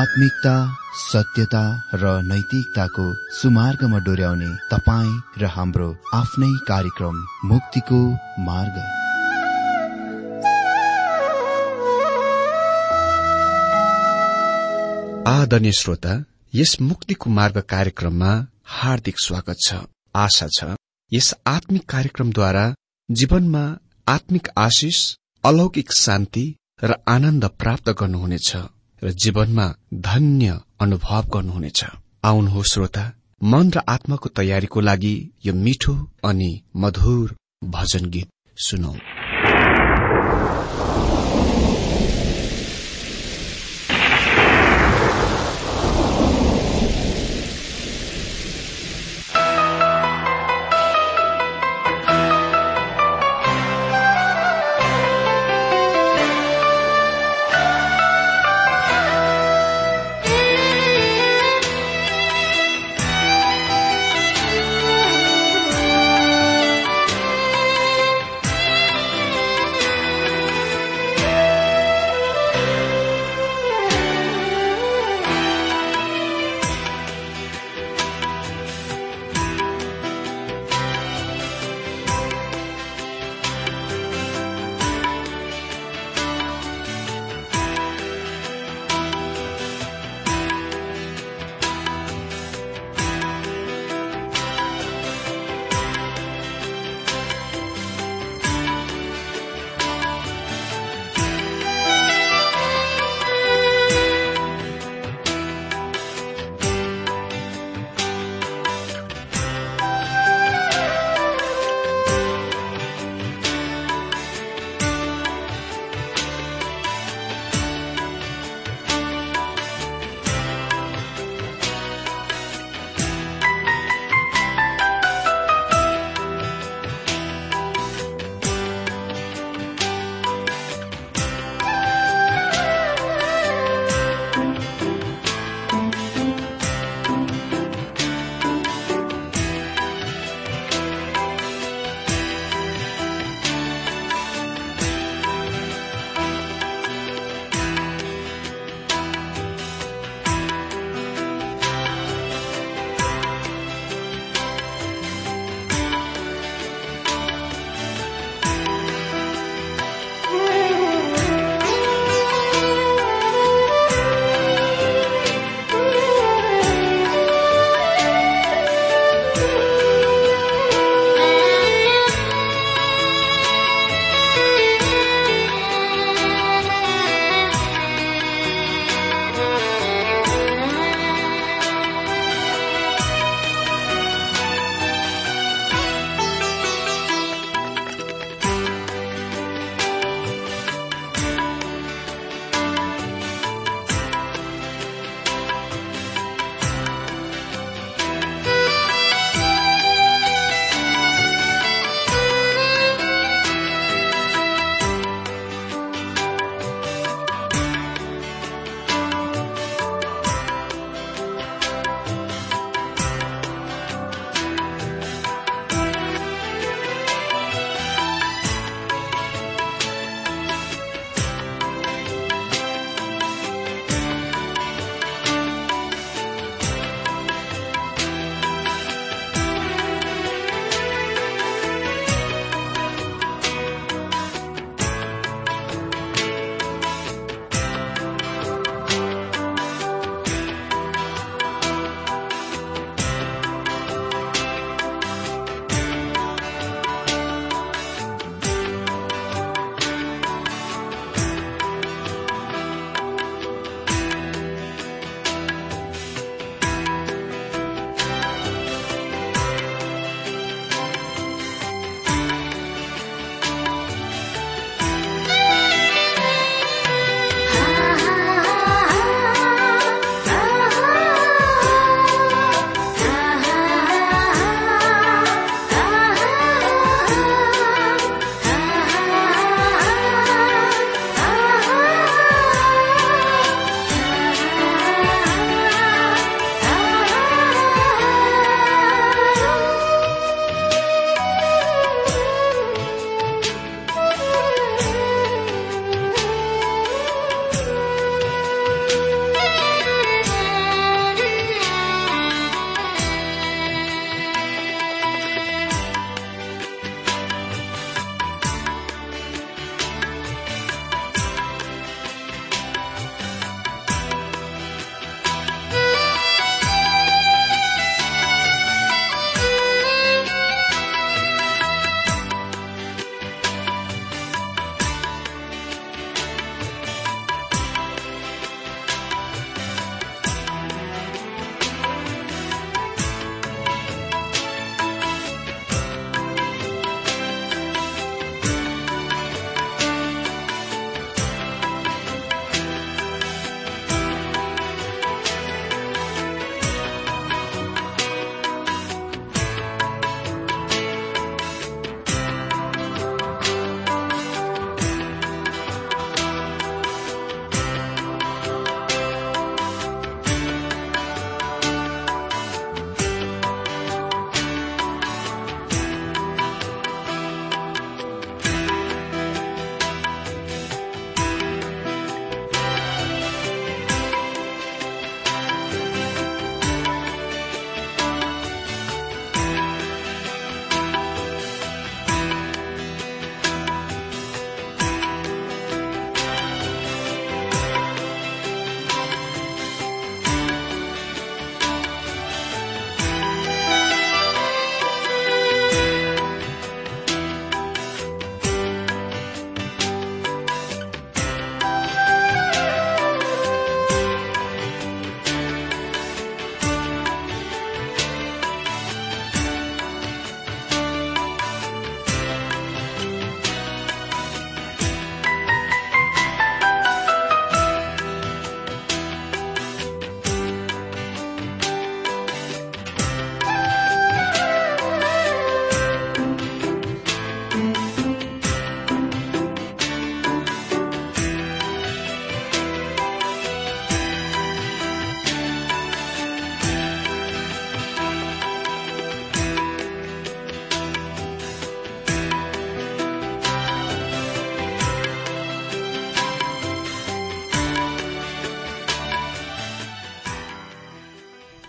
आत्मिकता, सत्यता र नैतिकताको सुमार्गमा डोर्याउने तपाईँ र हाम्रो आफ्नै कार्यक्रम मुक्तिको मार्ग। आदरणीय श्रोता, यस मुक्तिको मार्ग कार्यक्रममा हार्दिक स्वागत छ। आशा छ यस आत्मिक कार्यक्रमद्वारा जीवनमा आत्मिक आशिष, अलौकिक शान्ति र आनन्द प्राप्त गर्नुहुनेछ र जीवनमा धन्य अनुभव गर्नुहुनेछ। आउनुहोस् श्रोता, मन र आत्माको तयारीको लागि यो मिठो अनि मधुर भजन गीत सुनौ।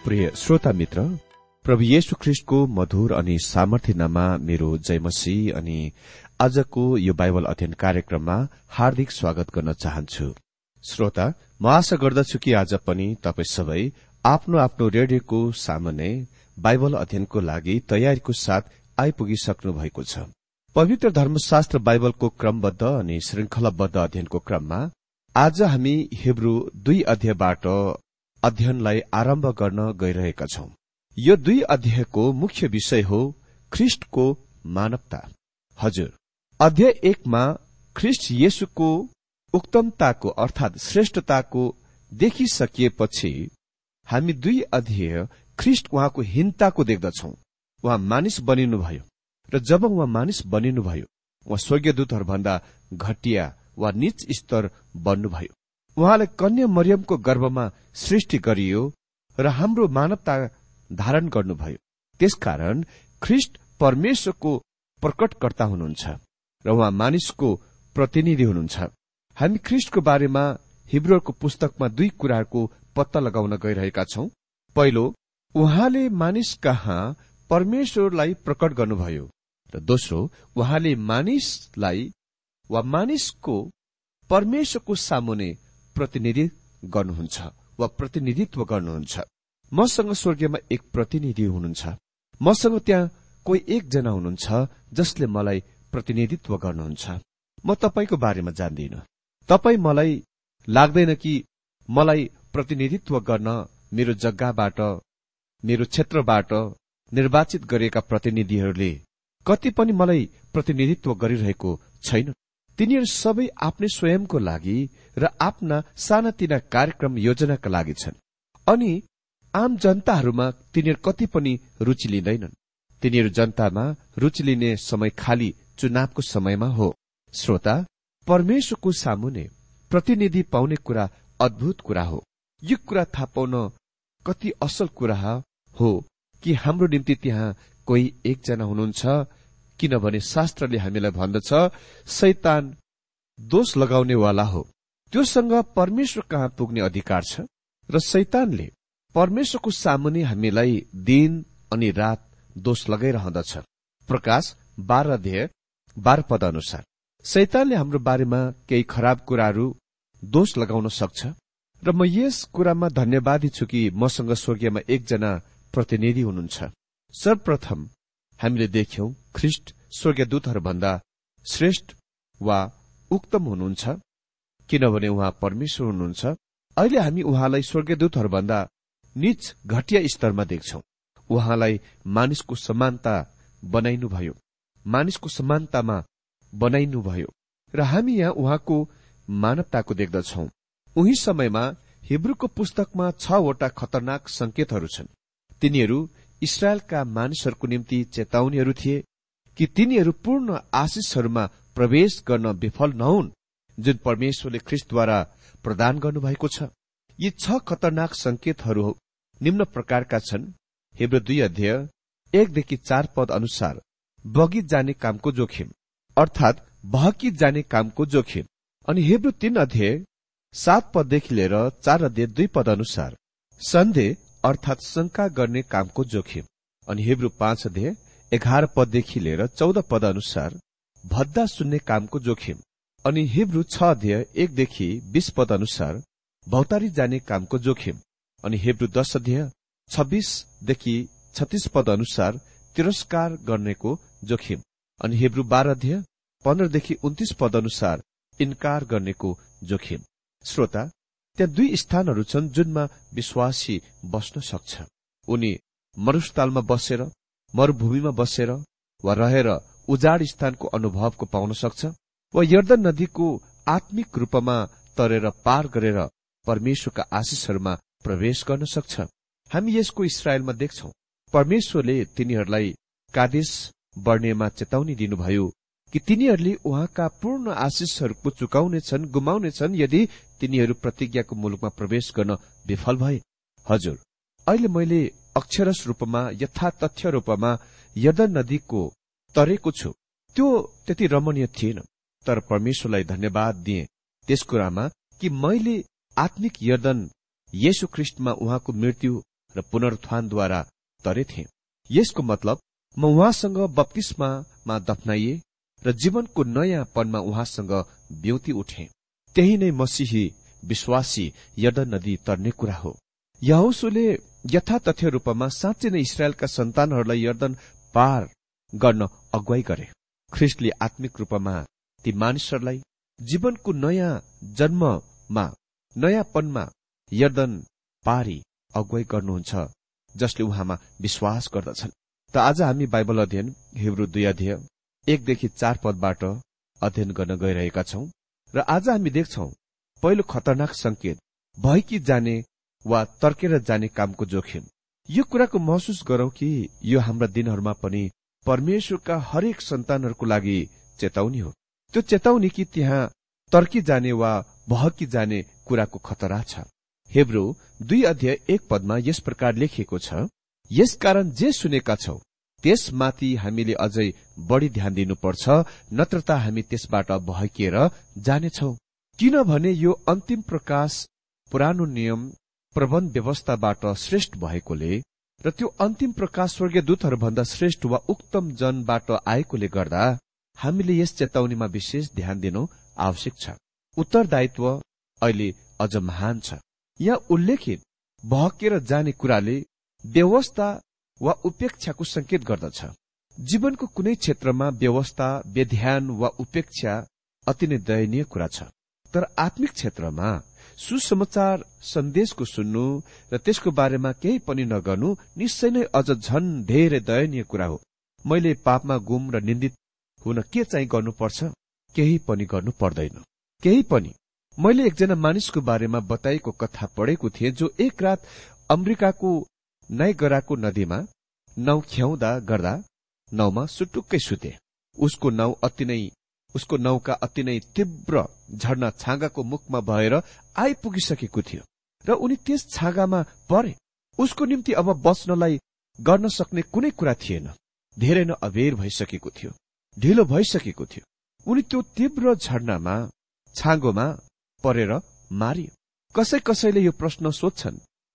प्रिय श्रोता मित्र, प्रभु येशू ख्रिस्टको मधुर अनि सामर्थ्य नाममा मेरो जय मसीह अनि आजको यो बाइबल अध्ययन कार्यक्रममा हार्दिक स्वागत गर्न चाहन्छु। श्रोता, म आशा गर्दछु कि आज पनि तपाई सबै आफ्नो आफ्नो रेडियोको सामुन्ने बाइबल अध्ययनको लागि तयारीको साथ आइपुगिसक्नु भएको छ। पवित्र धर्मशास्त्र बाइबलको क्रमबद्ध अनि श्रृंखलाबद्ध अध्ययनको क्रममा आज हामी हिब्रू 2 अध्यायबाट अध्ययनलाई आरम्भ गर्न गइरहेका छौं। यो 2 अध्यायको मुख्य विषय हो ख्रिस्टको मानवता। हजुर, अध्याय 1 मा ख्रिस्ट येशूको उक्तमताको अर्थात श्रेष्ठताको देखिसकिएपछि हामी 2 अध्याय ख्रिस्ट उहाँको हीनताको देख्दछौं। उहाँ मानिस बनिनुभयो र जब उहाँ मानिस बनिनुभयो उहाँ स्वर्गदूतहरूभन्दा घटिया वा नीच स्तर बन्नुभयो। उहाँलाई कन्या मरियमको गर्भमा सृष्टि गरियो र हाम्रो मानवता धारण गर्नुभयो। त्यसकारण ख्रिस्ट परमेश्वरको प्रकटकर्ता हुनुहुन्छ र उहाँ मानिसको प्रतिनिधि हुनुहुन्छ। हामी ख्रिस्टको बारेमा हिब्रूहरूको पुस्तकमा 2 कुराहरूको पत्ता लगाउन गइरहेका छौं। पहिलो, उहाँले मानिस कहाँ परमेश्वरलाई प्रकट गर्नुभयो र दोस्रो, उहाँले मानिसलाई वा मानिसको परमेश्वरको सामुने प्रतिनिधि गर्नुहुन्छ वा प्रतिनिधित्व गर्नुहुन्छ। मसँग स्वर्गीयमा एक प्रतिनिधि हुनुहुन्छ। मसँग त्यहाँ कोही एकजना हुनुहुन्छ जसले मलाई प्रतिनिधित्व गर्नुहुन्छ। म तपाईको बारेमा जान्दिन। तपाई मलाई लाग्दैन कि मलाई प्रतिनिधित्व गर्न मेरो जग्गाबाट, मेरो क्षेत्रबाट निर्वाचित गरिएका प्रतिनिधिहरूले कति पनि मलाई प्रतिनिधित्व गरिरहेको छैन। तिनीहरू सबै आफ्नै स्वयंको लागि र आफ्ना सानातिना कार्यक्रम योजनाका लागि छन् अनि आम जनताहरूमा तिनीहरू कति पनि रुचि लिँदैनन्। तिनीहरू जनतामा रुचि लिने समय खाली चुनावको समयमा हो। श्रोता, परमेश्वरको सामुने प्रतिनिधि पाउने कुरा अद्भुत कुरा हो। यो कुरा थाहा पाउन कति असल कुरा हो कि हाम्रो निम्ति त्यहाँ कोही एकजना हुनुहुन्छ, किनभने शास्त्रले हामीलाई भन्दछ शैतान दोष लगाउनेवाला हो। त्योसँग परमेश्वर कहाँ पुग्ने अधिकार छ र शैतानले परमेश्वरको सामुने हामीलाई दिन अनि रात दोष लगाइरहँदछ। प्रकाश 12 अध्याय 12 पद अनुसार शैतानले हाम्रो बारेमा केही खराब कुराहरू दोष लगाउन सक्छ र म यस कुरामा धन्यवादी छु कि मसँग स्वर्गीयमा एकजना प्रतिनिधि हुनुहुन्छ। सर्वप्रथम हामीले देख्यौं ख्रिस्ट स्वर्गदूतहरूभन्दा श्रेष्ठ वा उक्तम हुनुहुन्छ, किनभने उहाँ परमेश्वर हुनुहुन्छ। अहिले हामी उहाँलाई स्वर्गदूतहरूभन्दा नीच घटिया स्तरमा देख्छौं। उहाँलाई मानिसको समानता बनाइनुभयो, मानिसको समानतामा बनाइनुभयो र हामी यहाँ उहाँको मानवताको देख्दछौं। उही समयमा हिब्रूको पुस्तकमा 6 वटा खतरनाक संकेतहरू छन्। तिनीहरू इस्राएलका मानिसहरूको निम्ति चेतावनीहरू थिए कि तिनीहरू पूर्ण आशिषहरूमा प्रवेश गर्न विफल नहुन् जुन परमेश्वरले ख्रिस्टद्वारा प्रदान गर्नुभएको छ। यी 6 खतरनाक संकेतहरू निम्न प्रकारका छन्। हिब्रू 2 अध्याय 1देखि 4 पद अनुसार बगी जाने कामको जोखिम अर्थात बहकी जाने कामको जोखिम। अनि हिब्रू 3 अध्याय 7 पददेखि लिएर 4 अध्याय 2 पद अनुसार सन्देह अर्थात शंका गर्ने कामको जोखिम। अनि हिब्रू 5 अध्याय 11 पददेखि लिएर 14 पद अनुसार भद्दा सुन्ने कामको जोखिम। अनि हिब्रू 6 अध्याय 1देखि 20 पद अनुसार भौतारी जाने कामको जोखिम। अनि हिब्रू 10 अध्याय 26देखि 36 पद अनुसार तिरस्कार गर्नेको जोखिम। अनि हिब्रू 12 अध्याय 15देखि 29 पद अनुसार इन्कार गर्नेको जोखिम। श्रोता, त्यहाँ 2 स्थानहरू छन् जुनमा विश्वासी बस्न सक्छ। उनी मरुस्थलमा बसेर, मरूभूमिमा बसेर वा रहेर उजाड स्थानको अनुभवको पाउन सक्छ वा यर्दन नदीको आत्मिक रूपमा तरेर पार गरेर परमेश्वरका आशिषहरूमा प्रवेश गर्न सक्छ। हामी यसको इस्राएलमा देख्छौं। परमेश्वरले तिनीहरूलाई कादेश बर्नेमा चेतावनी दिनुभयो कि तिनीहरूले उहाँका पूर्ण आशिषहरूको चुकाउनेछन्, गुमाउनेछन् यदि तिनीहरू प्रतिज्ञाको मुलुकमा प्रवेश गर्न विफल भए। हजुर, अहिले मैले अक्षरश रूपमा यथातथ्य रूपमा यर्दन नदीको तरेको छु। त्यो त्यति रमणीय थिएन, तर परमेश्वरलाई धन्यवाद दिए त्यस कुरामा कि मैले आत्मिक यर्दन येशू ख्रिस्टमा उहाँको मृत्यु र पुनरुत्थानद्वारा तरेथे। यसको मतलब म उहाँसँग बप्तिस्मामा दफनाइए र जीवनको नयाँपनमा उहाँसँग ब्योती उठे। त्यही नै मसीही विश्वासी यर्दन नदी तर्ने कुरा हो। यहोशूले यथातथ्य रूपमा साँच्चै नै इस्राएलका सन्तानहरूलाई यर्दन पार गर्न अगुवाई गरे। ख्रिस्टले आत्मिक रूपमा ती मानिसहरूलाई जीवनको नयाँ जन्ममा नयाँपनमा यर्दन पारी अगुवाई गर्नुहुन्छ, जसले उहाँमा विश्वास गर्दछन्। त आज हामी बाइबल अध्ययन हिब्रू 2 अध्याय 1देखि 4 पदबाट अध्ययन गर्न गइरहेका छौं। र आज हामी देख्छौं पहिलो खतरनाक संकेत भयकी जाने वा तर्केर जाने कामको जोखिम। यो कुराको महसुस गरौं कि यो हाम्रा दिनहरूमा पनि परमेश्वरका हरेक सन्तानहरूको लागि चेतावनी हो। त्यो चेतावनी कि त्यहाँ तर्की जाने वा भहकी जाने कुराको खतरा छ। हिब्रू 2 अध्याय 1 पदमा यस प्रकार लेखिएको छ, यसकारण जे सुनेका छौ त्यसमाथि हामीले अझै बढी ध्यान दिनुपर्छ, नत्रता हामी त्यसबाट बहकिएर जानेछौ। किनभने यो अन्तिम प्रकाश पुरानो नियम प्रबन्ध व्यवस्थाबाट श्रेष्ठ भएकोले र त्यो अन्तिम प्रकाश स्वर्गीय दूतहरूभन्दा श्रेष्ठ वा उत्तम जनबाट आएकोले गर्दा हामीले यस चेतावनीमा विशेष ध्यान दिनु आवश्यक छ। उत्तरदायित्व अहिले अझ महान छ। यहाँ उल्लेखित बहकेर जाने कुराले व्यवस्था वा उपेक्षाको संकेत गर्दछ। जीवनको कुनै क्षेत्रमा व्यवस्था, व्यध्यान वा उपेक्षा अति नै दयनीय कुरा छ। तर आत्मिक क्षेत्रमा सुसमाचार सन्देशको सुन्नु र त्यसको बारेमा केही पनि नगर्नु निश्चय नै अझ झन धेरै दयनीय कुरा हो। मैले पापमा गुम र निन्दित हुन के चाहिँ गर्नुपर्छ? केही पनि गर्नु पर्दैन, केही पनि। मैले एकजना मानिसको बारेमा बताइएको कथा पढेको थिएँ, जो एक रात अमेरिकाको नाइगराको नदीमा नाउ ख्याउँदा गर्दा नाउमा सुटुक्कै सुते। उसको नौका अति नै तीव्र झर्ना छाँगाको मुखमा भएर आइपुगिसकेको थियो र उनी त्यस छाँगामा परे। उसको निम्ति अब बच्नलाई गर्न सक्ने कुनै कुरा थिएन। धेरै नै अबेर भइसकेको थियो, ढिलो भइसकेको थियो। उनी त्यो तीव्र झर्नामा छाँगोमा परेर मारियो। कसैले यो प्रश्न सोध्छन्,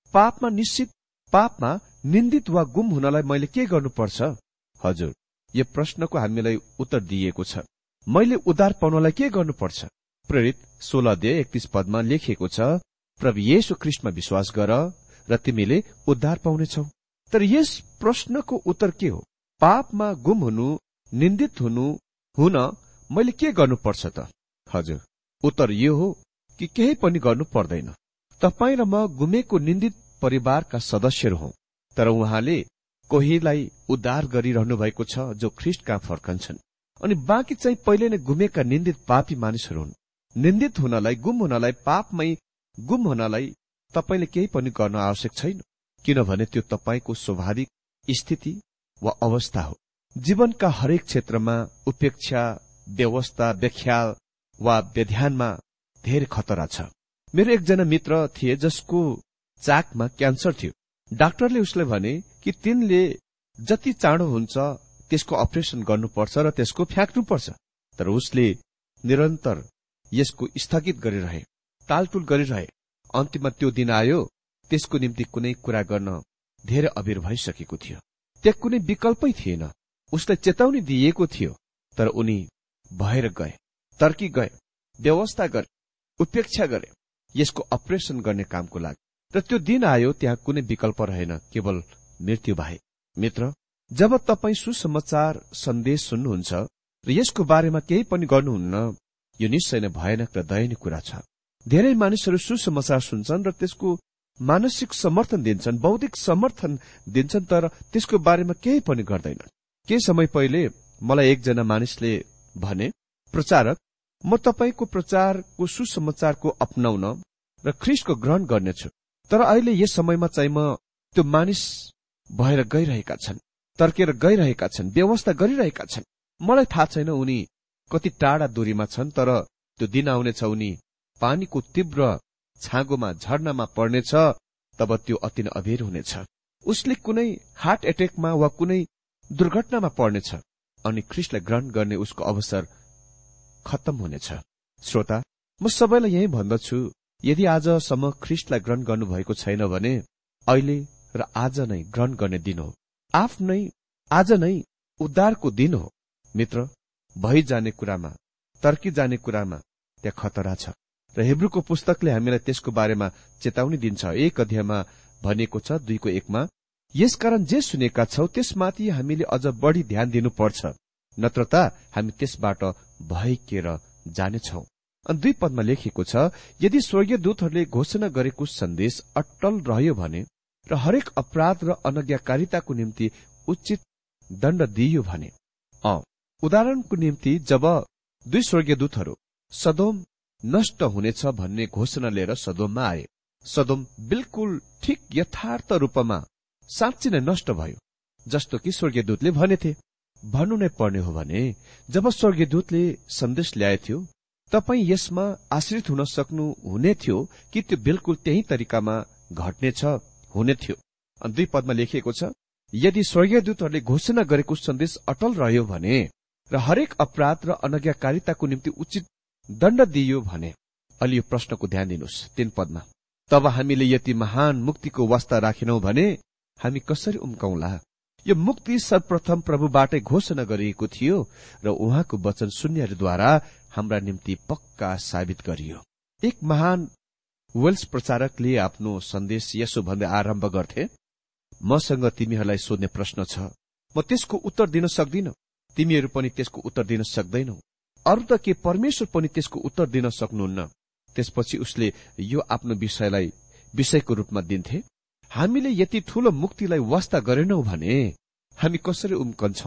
पापमा निन्दित वा गुम हुनलाई मैले के गर्नुपर्छ? हजुर, यो प्रश्नको हामीलाई उत्तर दिइएको छ। मैले उद्धार पाउनलाई के गर्नुपर्छ? प्रेरित 16 अध्याय 31 पदमा लेखिएको छ, प्रभु येशू ख्रीष्टमा विश्वास गर र तिमीले उद्धार पाउनेछौ। तर यस प्रश्नको उत्तर के हो? पापमा गुम हुनु, निन्दित हुन मैले के गर्नुपर्छ त? हजुर, उत्तर यो हो कि केही पनि गर्नु पर्दैन। तपाईँ र म गुमेको निन्दित परिवारका सदस्यहरू हौं, तर उहाँले कोहीलाई उद्धार गरिरहनु भएको छ जो ख्रीष्ट कहाँ फर्कन्छन्, अनि बाँकी चाहिँ पहिले नै गुमेका निन्दित पापी मानिसहरू हुन्। निन्दित हुनलाई, गुम हुनलाई, पापमै गुम हुनलाई तपाईले केही पनि गर्न आवश्यक छैन, किनभने त्यो तपाईको स्वाभाविक स्थिति वा अवस्था हो। जीवनका हरेक क्षेत्रमा उपेक्षा, व्यवस्था, व्याख्याल वा व्यध्यानमा धेरै खतरा छ। मेरो एकजना मित्र थिए जसको चाकमा क्यान्सर थियो। डाक्टरले उसले भने कि तिनले जति चाँडो हुन्छ त्यसको अपरेशन गर्नुपर्छ र त्यसको फ्याँक्नुपर्छ। तर उसले निरन्तर यसको स्थगित गरिरहे, टालटुल गरिरहे। अन्तिममा त्यो दिन आयो, त्यसको निम्ति कुनै कुरा गर्न धेरै अबेर भइसकेको थियो। त्यहाँ कुनै विकल्पै थिएन। उसलाई चेतावनी दिइएको थियो, तर उनी भएर गए, तर्की गए, व्यवस्था गरे, उपेक्षा गरे यसको अपरेशन गर्ने कामको लागि। र त्यो दिन आयो, त्यहाँ कुनै विकल्प रहेन, केवल मृत्यु बाहेक। मित्र, जब तपाईँ सुसमाचार सन्देश सुन्नुहुन्छ र यसको बारेमा केही पनि गर्नुहुन्न, यो निश्चय नै भयानक र दयनीय कुरा छ। धेरै मानिसहरू सुसमाचार सुन्छन् र त्यसको मानसिक समर्थन दिन्छन्, बौद्धिक समर्थन दिन्छन्, तर त्यसको बारेमा केही पनि गर्दैनन्। केही समय पहिले मलाई एकजना मानिसले भने, प्रचारक, म तपाईको प्रचारको सुसमाचारको अपनाउन र ख्रीष्टको ग्रहण गर्नेछु। तर अहिले यस समयमा चाहिँ म त्यो मानिस भएर गइरहेका छन्, तर्केर गइरहेका छन्, व्यवस्था गरिरहेका छन्। मलाई थाहा छैन उनी कति टाढा दूरीमा छन्, तर त्यो दिन आउनेछ उनी पानीको तीव्र छाँगोमा, झर्नामा पर्नेछ। तब त्यो अति नै अबेर हुनेछ। उसले कुनै हार्ट एटेकमा वा कुनै दुर्घटनामा पर्नेछ अनि ख्रीष्टलाई ग्रहण गर्ने उसको अवसर खत्तम हुनेछ। श्रोता, म सबैलाई यही भन्दछु, यदि आजसम्म ख्रीष्टलाई ग्रहण गर्नुभएको छैन भने अहिले र आज नै ग्रहण गर्ने दिन हो। आज नै उद्धारको दिन हो। मित्र, भइजाने कुरामा, तर्की जाने कुरामा त्यहाँ खतरा छ र हिब्रूको पुस्तकले हामीलाई त्यसको बारेमा चेतावनी दिन्छ। 1 अध्यायमा भनिएको छ 2:1 यसकारण जे सुनेका छौ त्यसमाथि हामीले अझ बढी ध्यान दिनुपर्छ, नत्र त हामी त्यसबाट भयकेर जानेछौ। अनि 2 पदमा लेखिएको छ यदि स्वर्गीय दूतहरूले घोषणा गरेको सन्देश अट्टल रह्यो भने र हरेक अपराध र अनज्ञाकारिताको निम्ति उचित दण्ड दिइयो भने। उदाहरणको निम्ति जब 2 स्वर्गीय दूतहरू सदोम नष्ट हुनेछ भन्ने घोषणा लिएर सदोममा आए, सदोम बिल्कुल ठिक यथार्थ रूपमा साँच्चै नै नष्ट भयो, जस्तो कि स्वर्गीयदूतले भनेथे। भन्नु नै पर्ने हो भने जब स्वर्गीयदूतले सन्देश ल्याएथ्यो, तपाईँ यसमा आश्रित हुन सक्नु हुने थियो कि त्यो बिल्कुल त्यही तरिकामा घट्नेछ हुने थियो। 2 पदमा लेखिएको छ यदि स्वर्गीयदूतहरूले घोषणा गरेको सन्देश अटल रह्यो भने र हरेक अपराध र अनज्ञाकारिताको निम्ति उचित दण्ड दिइयो भने। अलि यो प्रश्नको ध्यान दिनुहोस् 3 पदमा, तब हामीले यति महान मुक्तिको वास्ता राखेनौं भने हामी कसरी उम्काउला? यो मुक्ति सर्वप्रथम प्रभुबाटै घोषणा गरिएको थियो र उहाँको वचन सुन्नेहरूद्वारा हाम्रा निम्ति पक्का साबित गरियो। एक महान वेल्स प्रचारकले आफ्नो सन्देश यसो भन्दै आरम्भ गर्थे, मसँग तिमीहरूलाई सोध्ने प्रश्न छ, म त्यसको उत्तर दिन सक्दिन, तिमीहरू पनि त्यसको उत्तर दिन सक्दैनौ, अरू त के परमेश्वर पनि त्यसको उत्तर दिन सक्नुहुन्न। त्यसपछि उसले यो आफ्नो विषयको रूपमा दिन्थे, हामीले यति ठूलो मुक्तिलाई वास्ता गरेनौ भने हामी कसरी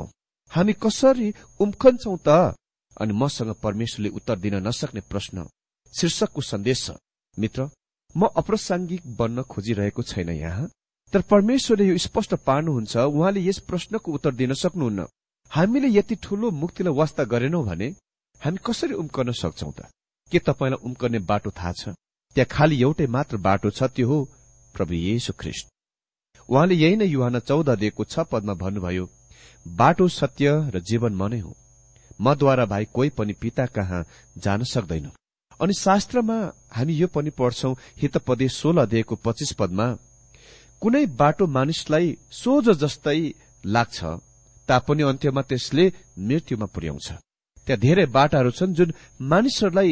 उम्कन्छौं त? अनि मसँग परमेश्वरले उत्तर दिन नसक्ने प्रश्न शीर्षकको सन्देश छ। मित्र, म अप्रासंगिक बन्न खोजिरहेको छैन यहाँ, तर परमेश्वरले यो स्पष्ट पार्नुहुन्छ, उहाँले यस प्रश्नको उत्तर दिन सक्नुहुन्न। हामीले यति ठूलो मुक्तिलाई वास्ता गरेनौ भने हामी कसरी उम्कन सक्छौं त? के तपाईलाई उम्कने बाटो थाहा छ? त्यहाँ खाली एउटै मात्र बाटो छ, त्यो हो प्रभु येशू ख्रीष्ट। उहाँले यही नै यूहन्ना 14:6 पदमा भन्नुभयो, बाटो, सत्य र जीवन म नै हो, मद्वारा भाइ कोही पनि पिता कहाँ जान सक्दैन। अनि शास्त्रमा हामी यो पनि पढ्छौं, हितोपदेश 16:25 पदमा, कुनै बाटो मानिसलाई सोझो जस्तै लाग्छ तापनि अन्त्यमा त्यसले मृत्युमा पुर्याउँछ। त्यहाँ धेरै बाटाहरू छन् जुन मानिसहरूलाई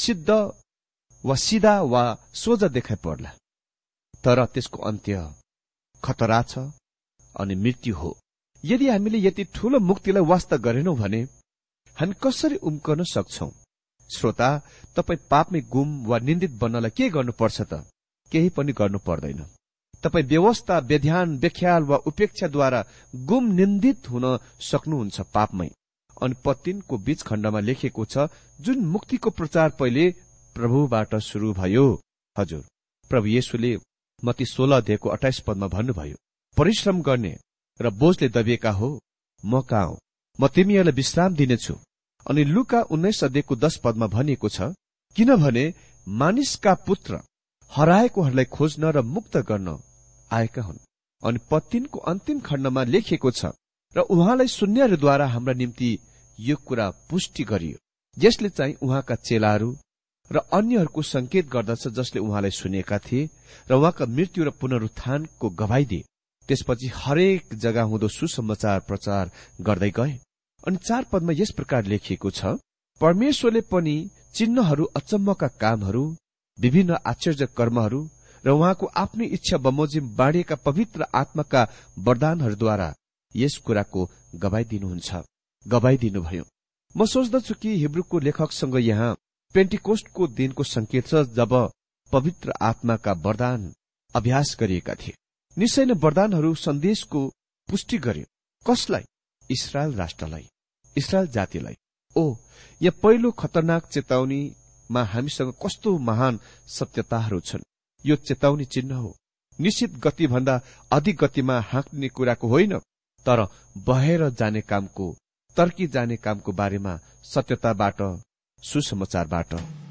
सिधा वा सोझा देखाइ पर्ला, तर त्यसको अन्त्य खतरा छ अनि मृत्यु हो। यदि हामीले यति ठूलो मुक्तिलाई वास्ता गरेनौ भने हामी कसरी उम्कन सक्छौं? श्रोता, तपाई पापमै गुम वा निन्दित बन्नलाई के गर्नुपर्छ त? केही पनि गर्नु पर्दैन। तपाई व्यवस्था, व्यध्यान, व्याख्याल वा उपेक्षाद्वारा गुम निन्दित हुन सक्नुहुन्छ पापमै। अनि 3 को बीच खण्डमा लेखिएको छ, जुन मुक्तिको प्रचार पहिले प्रभुबाट शुरू भयो। हजुर, प्रभु येशूले मत्ती 16:28 पदमा भन्नुभयो, परिश्रम गर्ने र बोझले दबिएका हो, म कहाँ हो, म तिमीहरूलाई विश्राम दिनेछु। अनि लुका 19:10 पदमा भनिएको छ, किनभने मानिसका पुत्र हराएकोहरूलाई खोज्न र मुक्त गर्न आएका हुन्। अनि 3 को अन्तिम खण्डमा लेखिएको छ, र उहाँलाई सुन्नेहरूद्वारा हाम्रा निम्ति यो कुरा पुष्टि गरियो, यसले चाहिँ उहाँका चेलाहरू र अन्यहरूको संकेत गर्दछ जसले उहाँलाई सुनेका थिए र उहाँका मृत्यु र पुनरुत्थानको गवाई दिए। त्यसपछि हरेक जग्गा हुँदो सुसमाचार प्रचार गर्दै गए। अनि 4 पदमा यस प्रकार लेखिएको छ, परमेश्वरले पनि चिन्हहरू, अचम्मका कामहरू, विभिन्न आश्चर्य कर्महरू र उहाँको आफ्नै इच्छा बमोजिम बाँडिएका पवित्र आत्माका वरदानहरूद्वारा यस कुराको गवाई दिनुभयो। म सोच्दछु कि हिब्रूको लेखकसँग यहाँ पेन्टिकोस्टको दिनको संकेत छ, जब पवित्र आत्माका वरदान अभ्यास गरिएका थिए। निश्चय नै वरदानहरू सन्देशको पुष्टि गर्यो। कसलाई? इस्रायल राष्ट्रलाई, इस्रायल जातिलाई। यहाँ पहिलो खतरनाक चेतावनीमा हामीसँग कस्तो महान सत्यताहरू छन्। यो चेतावनी चिन्ह हो। निश्चित गतिभन्दा अधिक गतिमा हाँक्ने कुराको होइन, तर बहेर जाने कामको, तर्की जाने कामको बारेमा सत्यताबाट, सुसमाचारबाट।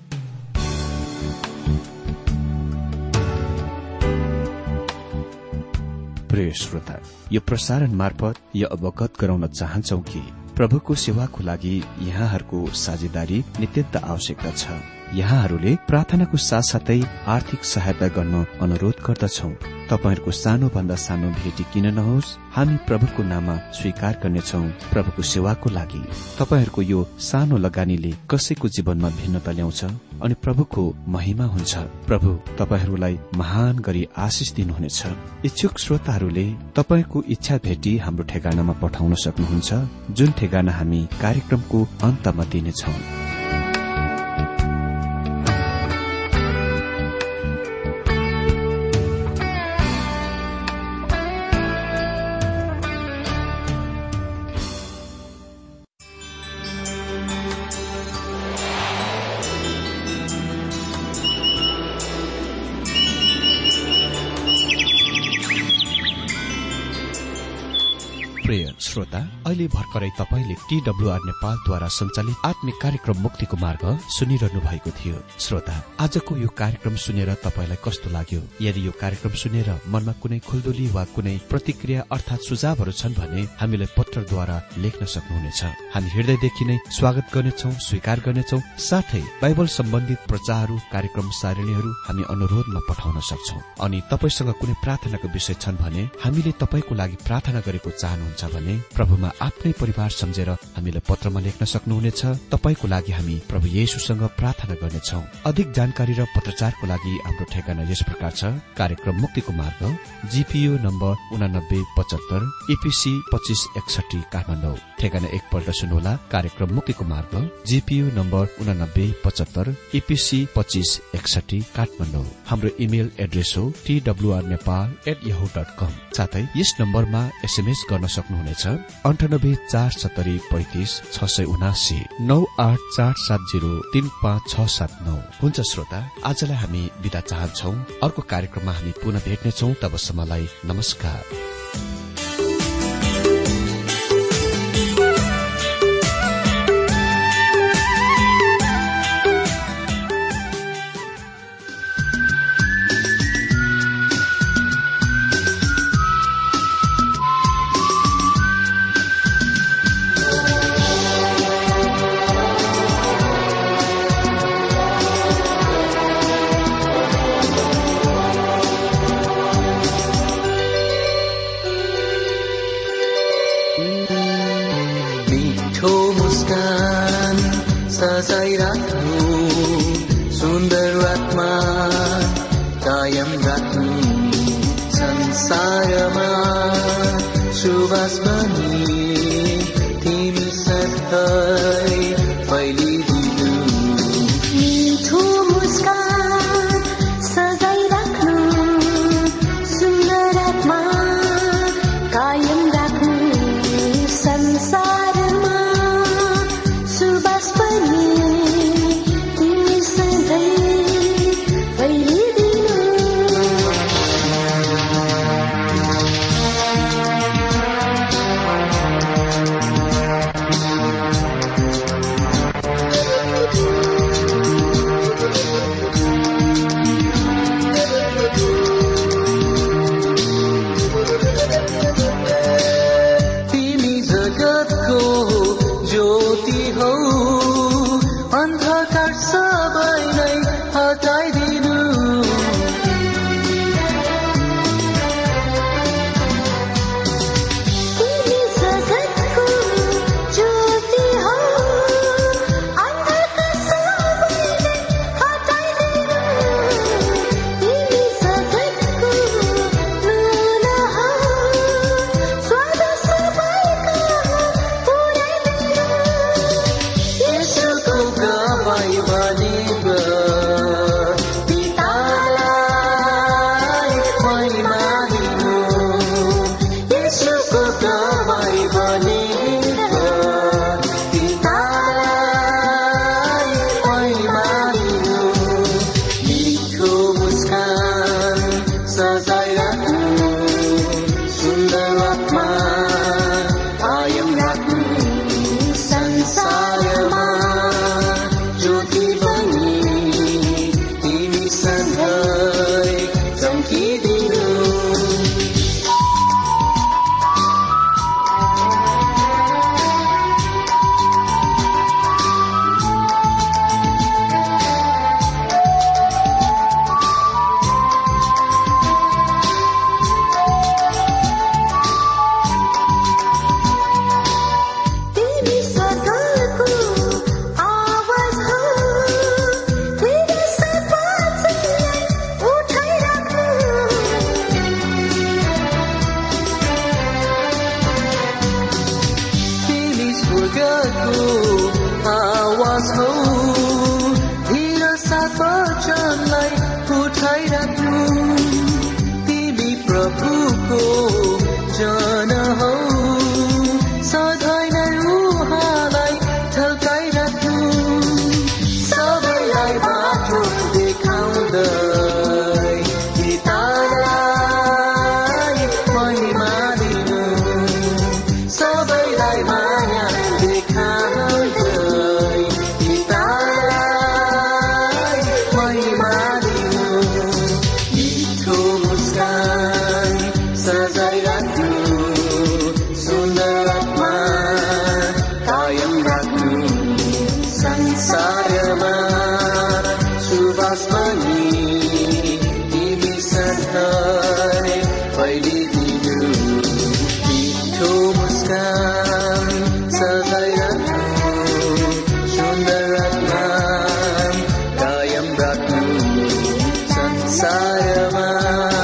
प्रिय श्रोता, यो प्रसारण मार्फत यो अवगत गराउन चाहन्छौ कि प्रभुको सेवाको लागि यहाँहरूको साझेदारी नित्यन्त आवश्यकता छ। यहाँहरूले प्रार्थनाको साथसाथै आर्थिक सहायता गर्न अनुरोध गर्दछौं। तपाईहरूको सानो भन्दा सानो भेटी किन नहोस्, हामी प्रभुको नाममा स्वीकार गर्नेछौं प्रभुको सेवाको लागि। तपाईहरूको यो सानो लगानीले कसैको जीवनमा भिन्नता ल्याउँछ अनि प्रभुको महिमा हुन्छ। प्रभु तपाईहरूलाई महान गरी आशिष दिनुहुनेछ। इच्छुक श्रोताहरूले तपाईको इच्छा भेटी हाम्रो ठेगानामा पठाउन सक्नुहुन्छ, जुन ठेगाना हामी कार्यक्रमको अन्तमा दिनेछौं। प्रिय श्रोता, अहिले भर्खरै तपाईले TWR नेपालद्वारा सञ्चालित आत्मिक कार्यक्रम मुक्तिको मार्ग सुनिरहनु भएको थियो। श्रोता, आजको यो कार्यक्रम सुनेर तपाईलाई कस्तो लाग्यो? यदि यो कार्यक्रम सुनेर मनमा कुनै खुल्दुली वा कुनै प्रतिक्रिया अर्थात सुझावहरू छन् भने हामीलाई पत्रद्वारा लेख्न सक्नुहुनेछ। हामी हृदयदेखि नै स्वागत गर्नेछौं, स्वीकार गर्नेछौं। साथै बाइबल सम्बन्धित प्रचारहरू, कार्यक्रम सारणीहरू हामी अनुरोधमा पठाउन सक्छौं। अनि तपाईसँग कुनै प्रार्थनाको विषय छन् भने हामीले तपाईको लागि प्रार्थना गरेको चाहनुहुन्छ भने प्रभुमा आफ्नै परिवार सम्झेर हामीलाई पत्रमा लेख्न सक्नुहुनेछ। तपाईको लागि हामी प्रभु येशूसँग प्रार्थना गर्नेछौं। अधिक जानकारी र पत्रचारको लागि हाम्रो ठेगाना यस प्रकार छ। कार्यक्रम मुक्तिको मार्ग, GPO नम्बर 8975, EPC 2561 काठमाडौँ। ठेगाना एकपल्ट सुन्नुहोला। कार्यक्रम मुक्तिको मार्ग, GPO नम्बर 8975, EPC 2561 काठमाडौँ। हाम्रो इमेल एड्रेस हो twrnepal@yahoo.com। साथै यस नम्बरमा SMS गर्न सक्नुहुनेछ 9847035679 9847035679। हुन्छ श्रोता, आजलाई हामी बिदा चाहन्छौ। अर्को कार्यक्रममा हामी पुनः भेट्नेछौ। तबसम्मलाई नमस्कार। सजाइराख्नु सुन्दर आत्मा कायम राख्नु संसारमा सुवास बनी तिमी सधैँ फैलिदिनु। मिठो मुस्कान सजाइराख्नु सुन्दर आत्मा कायम राख्नु संसारमा सुवास बनी तिमी सधैँ फैलिदिनु। भाग्यको आवाज हो, धीर साथ वचनलाई उठाइराख्नु। तिमी प्रभुको जन हौ, सधैँ नै उहाँलाई झल्काइराख्नु। सबैलाई बाटो देखाउँदै पितालाई महिमा दिनु। सबैलाई माया देखाउँदै पितालाई महिमा दिनु। मिठो मुस्कान सजाइराख्नु, सुन्दर आत्मा कायम राख्नु। संसारमा सुवास पनि तिमी सधैँ फैलिदिनु। मिठो मुस्कान सजाइराख्नु, सुन्दर आत्मा कायम राख्नु। संसारमा